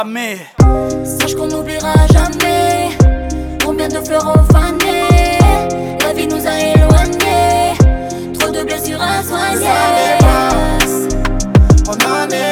Mais sache qu'on n'oubliera jamais combien de fleurs ont fané. La vie nous a éloignés, trop de blessures à soigner. On en est